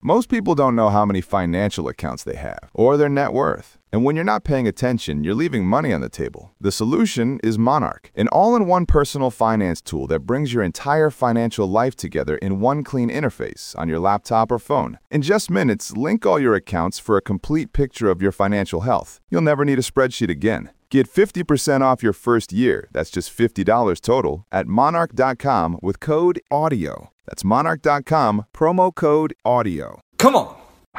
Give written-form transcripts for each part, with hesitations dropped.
Most people don't know how many financial accounts they have or their net worth. And when you're not paying attention, you're leaving money on the table. The solution is Monarch, an all-in-one personal finance tool that brings your entire financial life together in one clean interface on your laptop or phone. In just minutes, link all your accounts for a complete picture of your financial health. You'll never need a spreadsheet again. Get 50% off your first year, that's just $50 total, at monarch.com with code AUDIO. That's monarch.com, promo code AUDIO. Come on!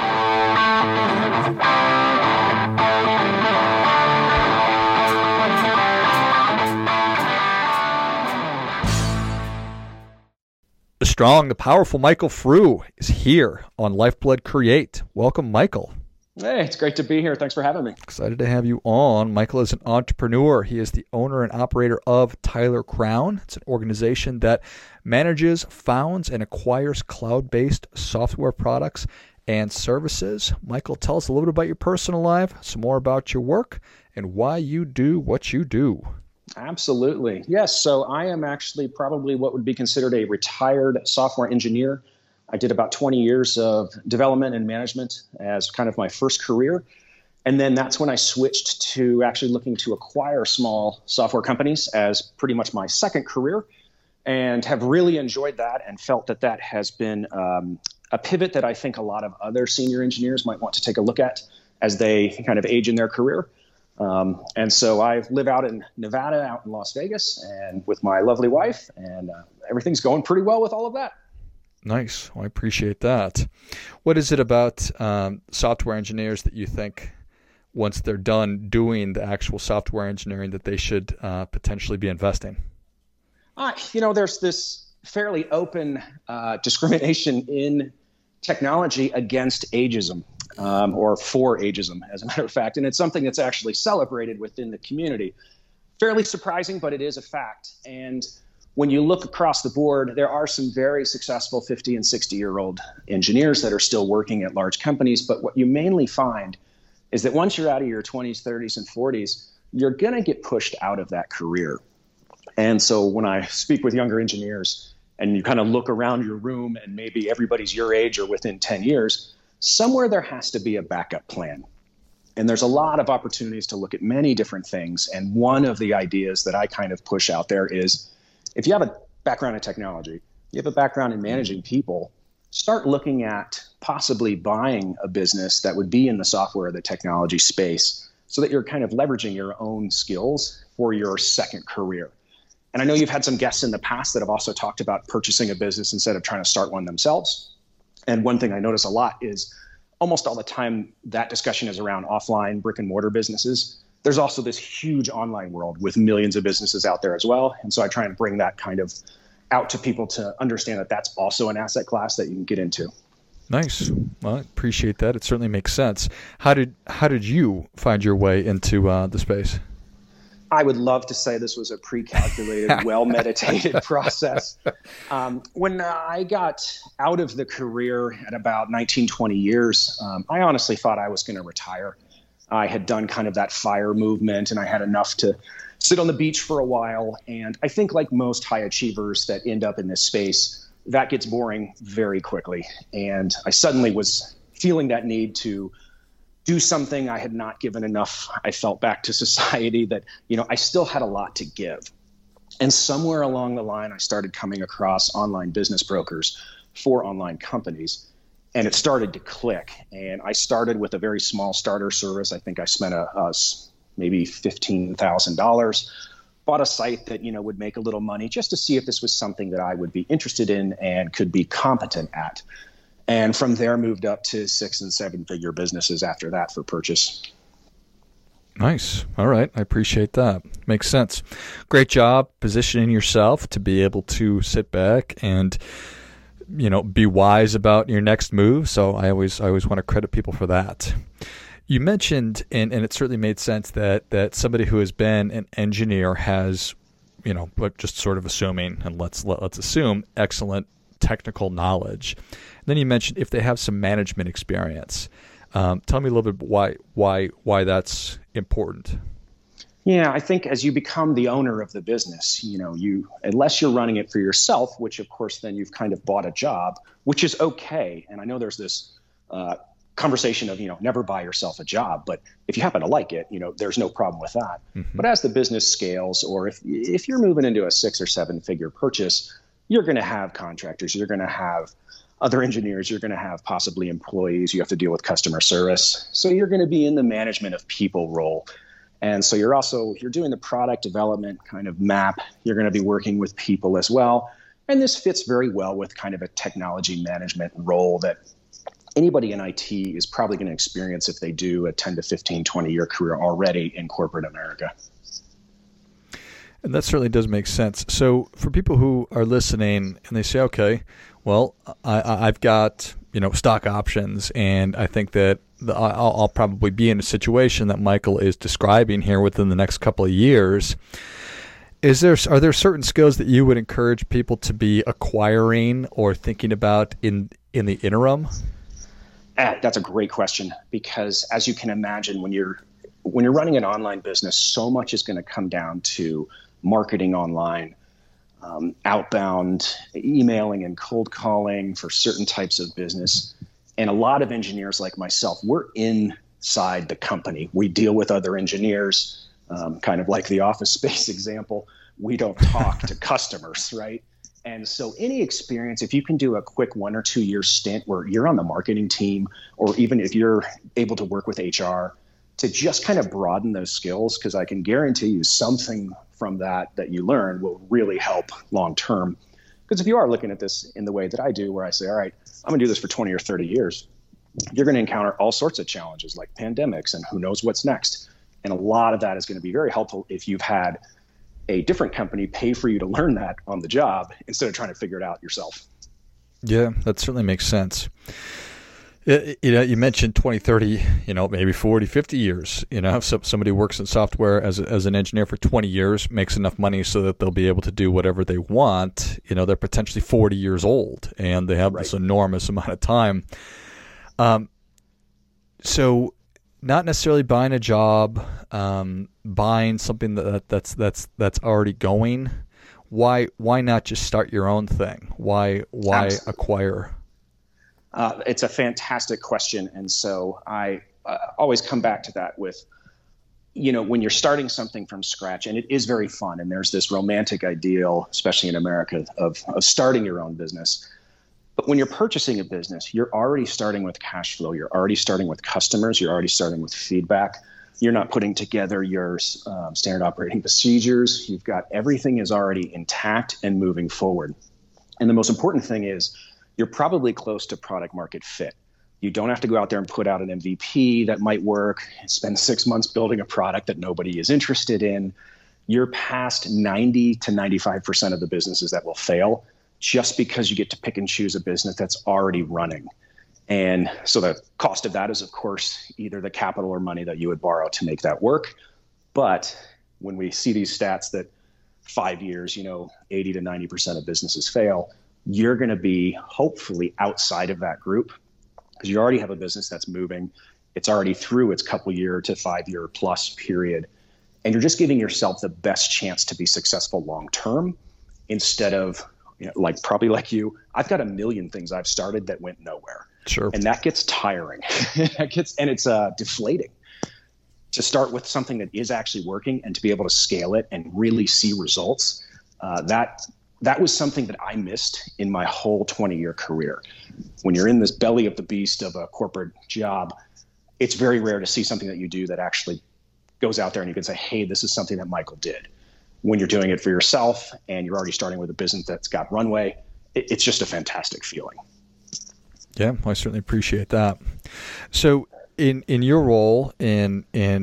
The strong, the powerful Michael Frew is here on Lifeblood Create. Welcome, Michael. Hey, it's great to be here. Thanks for having me. Excited to have you on. Michael is an entrepreneur. He is the owner and operator of Tyler Crown. It's an organization that manages, founds, and acquires cloud-based software products and services. Michael, tell us a little bit about your personal life, some more about your work, and why you do what you do. Absolutely. Yes. So I am actually probably what would be considered a retired software engineer. I did about 20 years of development and management as kind of my first career. And then that's when I switched to actually looking to acquire small software companies as pretty much my second career, and have really enjoyed that and felt that that has been a pivot that I think a lot of other senior engineers might want to take a look at as they kind of age in their career. And so I live out in Nevada, out in Las Vegas, and with my lovely wife, and everything's going pretty well with all of that. Nice. Well, I appreciate that. What is it about software engineers that you think once they're done doing the actual software engineering that they should potentially be investing? There's this fairly open discrimination in technology against ageism, or for ageism, as a matter of fact. And it's something that's actually celebrated within the community. Fairly surprising, but it is a fact. And when you look across the board, there are some very successful 50 and 60-year-old engineers that are still working at large companies. But what you mainly find is that once you're out of your 20s, 30s, and 40s, you're going to get pushed out of that career. And so when I speak with younger engineers and you kind of look around your room and maybe everybody's your age or within 10 years, somewhere there has to be a backup plan. And there's a lot of opportunities to look at many different things. And one of the ideas that I kind of push out there is, if you have a background in technology, you have a background in managing people, start looking at possibly buying a business that would be in the software or the technology space so that you're kind of leveraging your own skills for your second career. And I know you've had some guests in the past that have also talked about purchasing a business instead of trying to start one themselves. And one thing I notice a lot is almost all the time that discussion is around offline brick and mortar businesses. There's also this huge online world with millions of businesses out there as well. And so I try and bring that kind of out to people to understand that that's also an asset class that you can get into. Nice. Well, I appreciate that. It certainly makes sense. How did you find your way into the space? I would love to say this was a pre-calculated, well-meditated process. When I got out of the career at about 19, 20 years, I honestly thought I was going to retire. I had done kind of that FIRE movement, and I had enough to sit on the beach for a while. And I think like most high achievers that end up in this space, that gets boring very quickly. And I suddenly was feeling that need to do something I had not given enough, I felt, back to society, that, I still had a lot to give. And somewhere along the line, I started coming across online business brokers for online companies. And it started to click. And I started with a very small starter service. I think I spent maybe $15,000, bought a site that, would make a little money just to see if this was something that I would be interested in and could be competent at. And from there, moved up to 6- and 7-figure businesses after that for purchase. Nice. All right. I appreciate that. Makes sense. Great job positioning yourself to be able to sit back and be wise about your next move. So I always want to credit people for that. You mentioned, and it certainly made sense that somebody who has been an engineer has, but just sort of assuming, and let's assume, excellent technical knowledge. And then you mentioned if they have some management experience. Tell me a little bit why that's important. Yeah, I think as you become the owner of the business, unless you're running it for yourself, which of course then you've kind of bought a job, which is okay. And I know there's this conversation of, never buy yourself a job, but if you happen to like it, there's no problem with that. But as the business scales, or if you're moving into a 6 or 7 figure purchase, you're going to have contractors, you're going to have other engineers, you're going to have possibly employees, you have to deal with customer service. So you're going to be in the management of people role. And so you're doing the product development kind of map. You're going to be working with people as well. And this fits very well with kind of a technology management role that anybody in IT is probably going to experience if they do a 10 to 15, 20-year career already in corporate America. And that certainly does make sense. So for people who are listening and they say, okay, well, I've got stock options, and I think that I'll probably be in a situation that Michael is describing here within the next couple of years. Are there certain skills that you would encourage people to be acquiring or thinking about in the interim? That's a great question, because as you can imagine, when you're running an online business, so much is going to come down to marketing online, outbound emailing and cold calling for certain types of business. And a lot of engineers like myself, we're inside the company. We deal with other engineers, kind of like the Office Space example. We don't talk to customers, right? And so any experience, if you can do a quick 1 or 2 year stint where you're on the marketing team, or even if you're able to work with HR to just kind of broaden those skills, because I can guarantee you something from that you learn will really help long term. Because if you are looking at this in the way that I do, where I say, all right, I'm going to do this for 20 or 30 years, you're going to encounter all sorts of challenges like pandemics and who knows what's next. And a lot of that is going to be very helpful if you've had a different company pay for you to learn that on the job instead of trying to figure it out yourself. Yeah, that certainly makes sense. You mentioned 20, 30, maybe 40, 50 years. If somebody works in software as an engineer for 20 years, makes enough money so that they'll be able to do whatever they want, they're potentially 40 years old and they have this enormous amount of time. So not necessarily buying a job, buying something that's already going. Why not just start your own thing? Why acquire? It's a fantastic question. And so I always come back to that with, when you're starting something from scratch, and it is very fun, and there's this romantic ideal, especially in America, of starting your own business. But when you're purchasing a business, you're already starting with cash flow. You're already starting with customers. You're already starting with feedback. You're not putting together your standard operating procedures. You've got everything is already intact and moving forward. And the most important thing is you're probably close to product market fit. You don't have to go out there and put out an MVP that might work, spend 6 months building a product that nobody is interested in. You're past 90 to 95% of the businesses that will fail just because you get to pick and choose a business that's already running. And so the cost of that is, of course, either the capital or money that you would borrow to make that work. But when we see these stats that 5 years, 80 to 90% of businesses fail, you're going to be hopefully outside of that group because you already have a business that's moving. It's already through its couple-year to 5-year plus period. And you're just giving yourself the best chance to be successful long-term instead of, probably like you, I've got a million things I've started that went nowhere. Sure. And that gets tiring. And it's deflating to start with something that is actually working and to be able to scale it and really see results. That was something that I missed in my whole 20-year career. When you're in this belly of the beast of a corporate job, it's very rare to see something that you do that actually goes out there and you can say, hey, this is something that Michael did. When you're doing it for yourself and you're already starting with a business that's got runway, it's just a fantastic feeling. Yeah, I certainly appreciate that. So in your role in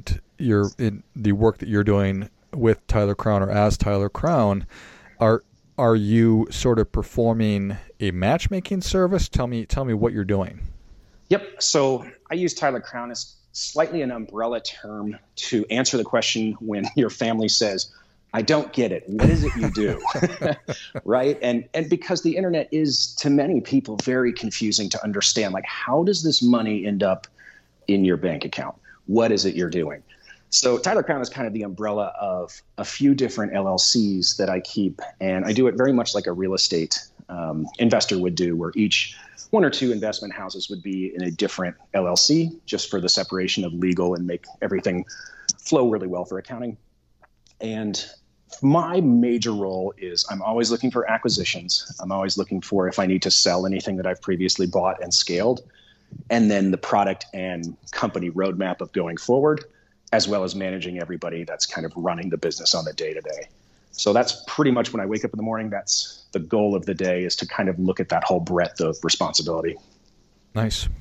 the work that you're doing with Tyler Crown or as Tyler Crown, are you sort of performing a matchmaking service? Tell me what you're doing. Yep. So I use Tyler Crown as slightly an umbrella term to answer the question when your family says, I don't get it. What is it you do? Right. And because the internet is to many people very confusing to understand, like, how does this money end up in your bank account? What is it you're doing? So Tyler Crown is kind of the umbrella of a few different LLCs that I keep, and I do it very much like a real estate investor would do, where each one or two investment houses would be in a different LLC just for the separation of legal and make everything flow really well for accounting. And my major role is I'm always looking for acquisitions. I'm always looking for if I need to sell anything that I've previously bought and scaled, and then the product and company roadmap of going forward, as well as managing everybody that's kind of running the business on the day-to-day. So that's pretty much when I wake up in the morning, that's the goal of the day, is to kind of look at that whole breadth of responsibility. Nice.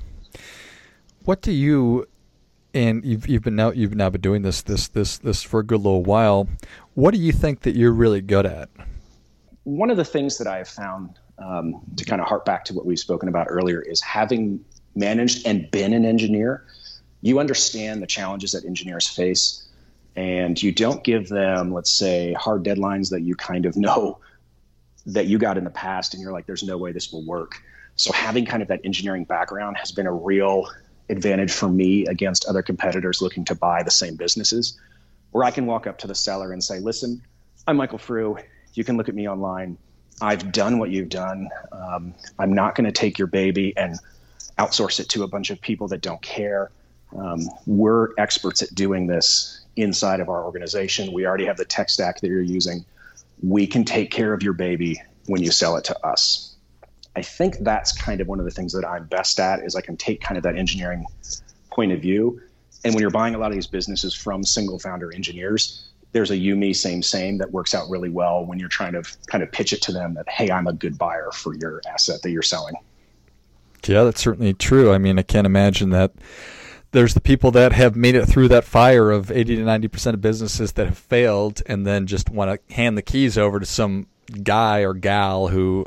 What do you, and you've now been doing this for a good little while, what do you think that you're really good at? One of the things that I've found, to kind of harp back to what we've spoken about earlier, is having managed and been an engineer, you understand the challenges that engineers face, and you don't give them, let's say, hard deadlines that you kind of know that you got in the past, and you're like, there's no way this will work. So having kind of that engineering background has been a real advantage for me against other competitors looking to buy the same businesses, where I can walk up to the seller and say, listen, I'm Michael Frew. You can look at me online. I've done what you've done. I'm not going to take your baby and outsource it to a bunch of people that don't care. We're experts at doing this inside of our organization. We already have the tech stack that you're using. We can take care of your baby when you sell it to us. I think that's kind of one of the things that I'm best at, is I can take kind of that engineering point of view. And when you're buying a lot of these businesses from single founder engineers, there's a you, me, same that works out really well when you're trying to kind of pitch it to them that, hey, I'm a good buyer for your asset that you're selling. Yeah, that's certainly true. I mean, I can't imagine that there's the people that have made it through that fire of 80 to 90% of businesses that have failed and then just want to hand the keys over to some guy or gal who,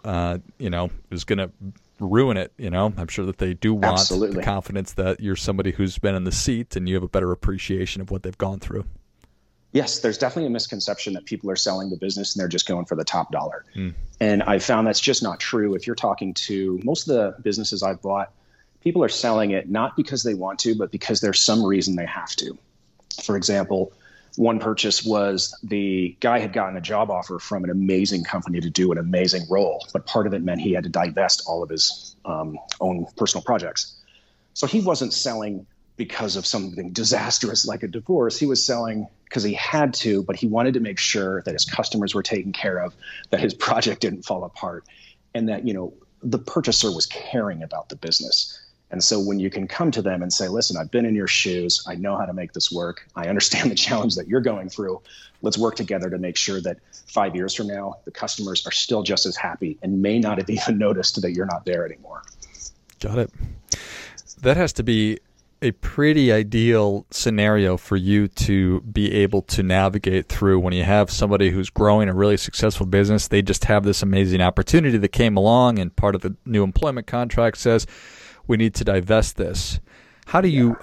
is going to ruin it. I'm sure that they do want Absolutely. The confidence that you're somebody who's been in the seat and you have a better appreciation of what they've gone through. Yes, there's definitely a misconception that people are selling the business and they're just going for the top dollar. And I found that's just not true. If you're talking to most of the businesses I've bought, people are selling it not because they want to, but because there's some reason they have to. For example, one purchase was the guy had gotten a job offer from an amazing company to do an amazing role, but part of it meant he had to divest all of his own personal projects. So he wasn't selling because of something disastrous like a divorce. He was selling because he had to, but he wanted to make sure that his customers were taken care of, that his project didn't fall apart, and that, the purchaser was caring about the business. And so when you can come to them and say, listen, I've been in your shoes. I know how to make this work. I understand the challenge that you're going through. Let's work together to make sure that 5 years from now, the customers are still just as happy and may not have even noticed that you're not there anymore. Got it. That has to be a pretty ideal scenario for you to be able to navigate through when you have somebody who's growing a really successful business. They just have this amazing opportunity that came along, and part of the new employment contract says, we need to divest this. How do you,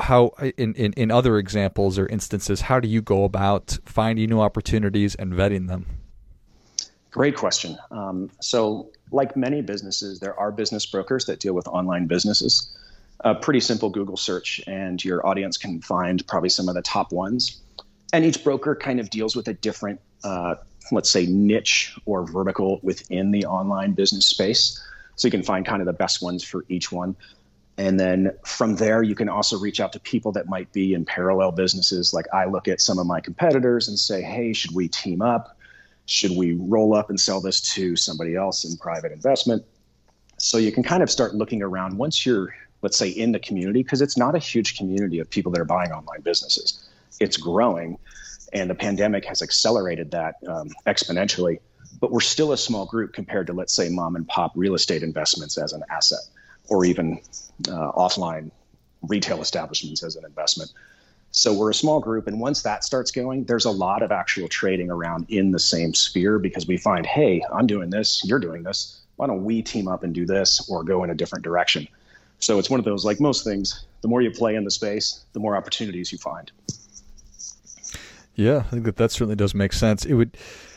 in other examples or instances, how do you go about finding new opportunities and vetting them? Great question. So like many businesses, there are business brokers that deal with online businesses. A pretty simple Google search, and your audience can find probably some of the top ones. And each broker kind of deals with a different, let's say, niche or vertical within the online business space. So you can find kind of the best ones for each one. And then from there, you can also reach out to people that might be in parallel businesses. Like I look at some of my competitors and say, hey, should we team up? Should we roll up and sell this to somebody else in private investment? So you can kind of start looking around once you're, let's say, in the community, because it's not a huge community of people that are buying online businesses. It's growing, and the pandemic has accelerated that exponentially. But we're still a small group compared to, let's say, mom and pop real estate investments as an asset, or even offline retail establishments as an investment. So we're a small group. And once that starts going, there's a lot of actual trading around in the same sphere, because we find, hey, I'm doing this, you're doing this. Why don't we team up and do this or go in a different direction? So it's one of those, like most things, the more you play in the space, the more opportunities you find. Yeah, I think that certainly does make sense. I'm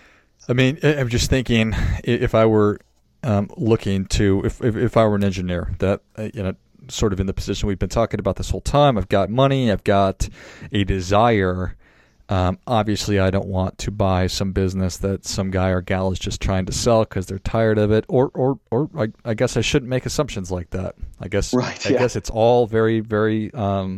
just thinking, if I were looking to, if I were an engineer that, sort of in the position we've been talking about this whole time, I've got money, I've got a desire Obviously, I don't want to buy some business that some guy or gal is just trying to sell because they're tired of it. Or I guess I shouldn't make assumptions like that. I guess it's all very, very, I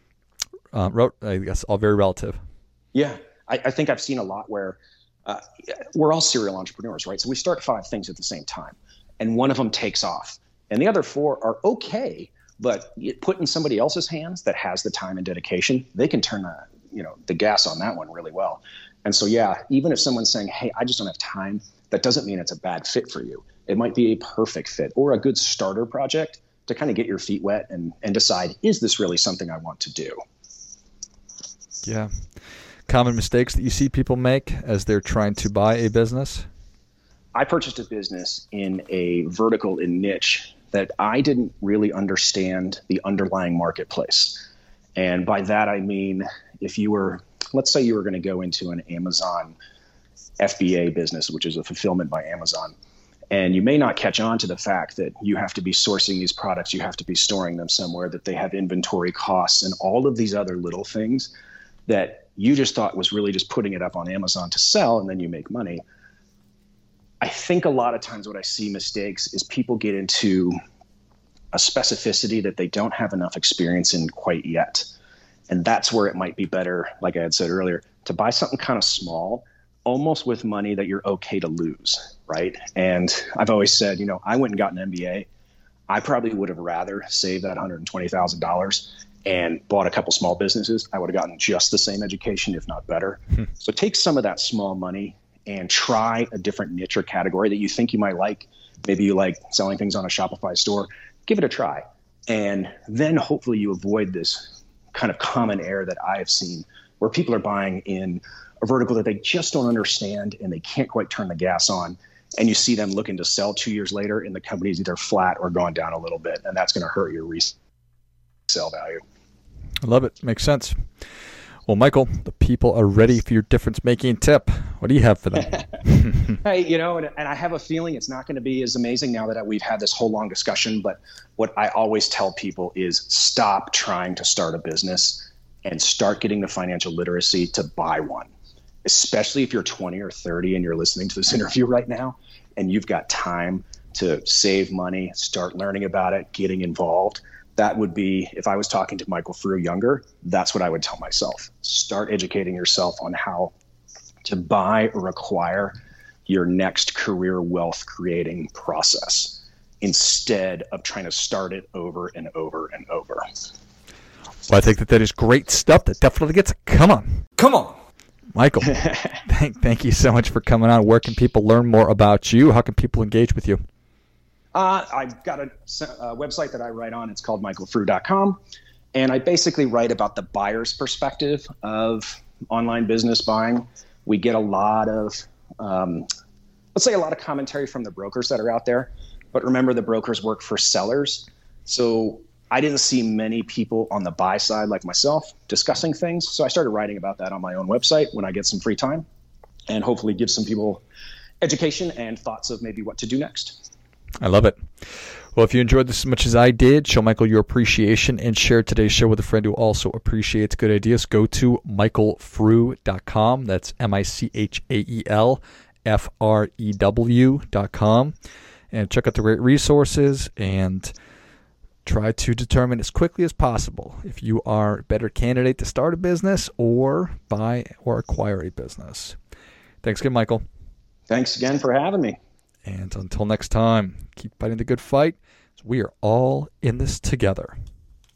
guess all very relative. Yeah, I think I've seen a lot where we're all serial entrepreneurs, right? So we start 5 things at the same time, and one of them takes off, and the other 4 are okay, but put in somebody else's hands that has the time and dedication, they can turn the gas on that one really well. And so, yeah, even if someone's saying, hey, I just don't have time, that doesn't mean it's a bad fit for you. It might be a perfect fit or a good starter project to kind of get your feet wet and decide, is this really something I want to do? Yeah. Common mistakes that you see people make as they're trying to buy a business? I purchased a business in a vertical and niche that I didn't really understand the underlying marketplace. And by that, I mean, let's say you were going to go into an Amazon FBA business, which is a fulfillment by Amazon, and you may not catch on to the fact that you have to be sourcing these products, you have to be storing them somewhere, that they have inventory costs and all of these other little things that you just thought was really just putting it up on Amazon to sell and then you make money. I think a lot of times what I see mistakes is people get into a specificity that they don't have enough experience in quite yet. And that's where it might be better, like I had said earlier, to buy something kind of small, almost with money that you're okay to lose, right? And I've always said, I went and got an MBA. I probably would have rather saved that $120,000 and bought a couple small businesses. I would have gotten just the same education, if not better. So take some of that small money and try a different niche or category that you think you might like. Maybe you like selling things on a Shopify store. Give it a try. And then hopefully you avoid this kind of common error that I have seen where people are buying in a vertical that they just don't understand and they can't quite turn the gas on. And you see them looking to sell 2 years later and the company's either flat or gone down a little bit. And that's going to hurt your resale value. I love it. Makes sense. Well, Michael, the people are ready for your difference-making tip. What do you have for them? Hey, and I have a feeling it's not going to be as amazing now that we've had this whole long discussion. But what I always tell people is stop trying to start a business and start getting the financial literacy to buy one, especially if you're 20 or 30 and you're listening to this interview right now and you've got time to save money, start learning about it, getting involved. That would be, if I was talking to Michael Frew younger, that's what I would tell myself. Start educating yourself on how to buy or acquire your next career wealth creating process instead of trying to start it over and over and over. Well, I think that is great stuff. That definitely gets Come on. Michael, thank you so much for coming on. Where can people learn more about you? How can people engage with you? I've got a website that I write on. It's called michaelfrew.com. And I basically write about the buyer's perspective of online business buying. We get a lot of, let's say a lot of commentary from the brokers that are out there. But remember, the brokers work for sellers. So I didn't see many people on the buy side like myself discussing things. So I started writing about that on my own website when I get some free time and hopefully give some people education and thoughts of maybe what to do next. I love it. Well, if you enjoyed this as much as I did, show Michael your appreciation and share today's show with a friend who also appreciates good ideas. Go to michaelfrew.com. That's MichaelFrew.com. And check out the great resources and try to determine as quickly as possible if you are a better candidate to start a business or buy or acquire a business. Thanks again, Michael. Thanks again for having me. And until next time, keep fighting the good fight. We are all in this together.